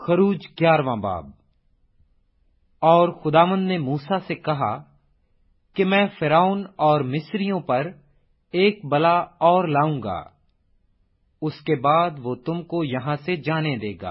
खरूज 11वां बाब। और खुदावंद ने मूसा से कहा कि मैं फिरौन और मिस्रियों पर एक बला और लाऊंगा, उसके बाद वो तुमको यहां से जाने देगा।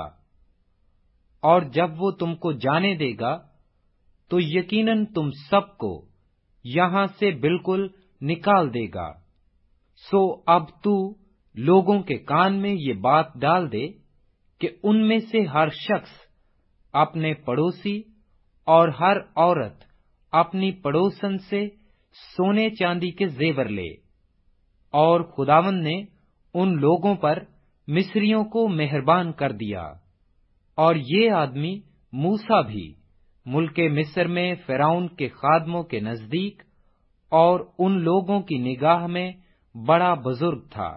और जब वो तुमको जाने देगा तो यकीनन तुम सबको यहां से बिल्कुल निकाल देगा। सो अब तू लोगों के कान में ये बात डाल दे कि उनमें से हर शख्स अपने पड़ोसी और हर औरत अपनी पड़ोसन से सोने चांदी के जेवर ले। और खुदावंद ने उन लोगों पर मिस्रियों को मेहरबान कर दिया। और ये आदमी मूसा भी मुल्के मिस्र में फिरौन के खादमों के नजदीक और उन लोगों की निगाह में बड़ा बुजुर्ग था।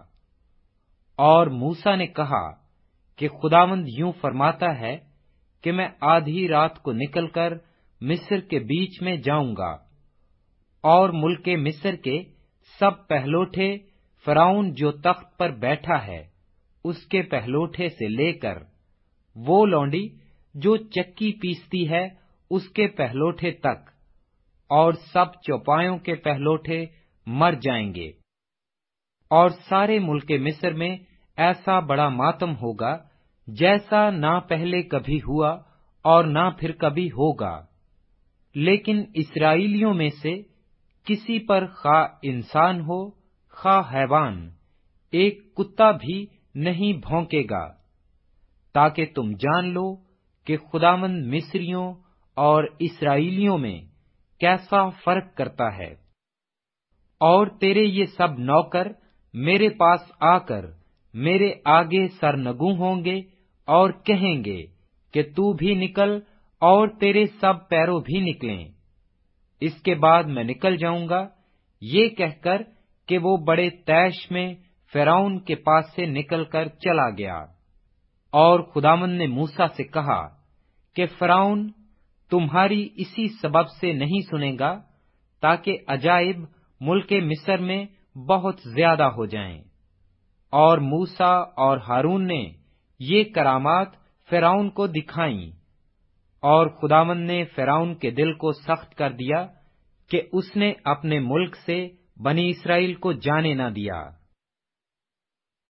और मूसा ने कहा कि खुदावंद यूं फरमाता है कि मैं आधी रात को निकलकर मिस्र के बीच में जाऊंगा, और मुल्के मिस्र के सब पहलोठे फिरौन जो तख्त पर बैठा है उसके पहलोठे से लेकर वो लौंडी जो चक्की पीसती है उसके पहलोठे तक, और सब चौपायों के पहलोठे मर जाएंगे। और सारे मुल्के मिस्र में ऐसा बड़ा मातम होगा जैसा ना पहले कभी हुआ और ना फिर कभी होगा। लेकिन इस्राएलियों में से किसी पर खा इंसान हो खा हैवान, एक कुत्ता भी नहीं भौंकेगा, ताकि तुम जान लो कि खुदावंद मिस्रियों और इस्राएलियों में कैसा फर्क करता है। और तेरे ये सब नौकर मेरे पास आकर मेरे आगे सरनगू होंगे और कहेंगे कि तू भी निकल और तेरे सब पैरों भी निकलें। इसके बाद मैं निकल जाऊंगा, ये कहकर कि वो बड़े तैश में फिरौन के पास से निकलकर चला गया। और खुदावंद ने मूसा से कहा कि फिरौन तुम्हारी इसी सबब से नहीं सुनेगा, ताकि अजाइब मुल्के मिस्र में बहुत ज्यादा हो जाएं। और मूसा और हारून ने ये करामात फिरौन को दिखाईं। और खुदावंद ने फिरौन के दिल को सख्त कर दिया कि उसने अपने मुल्क से बनी इस्राएल को जाने न दिया।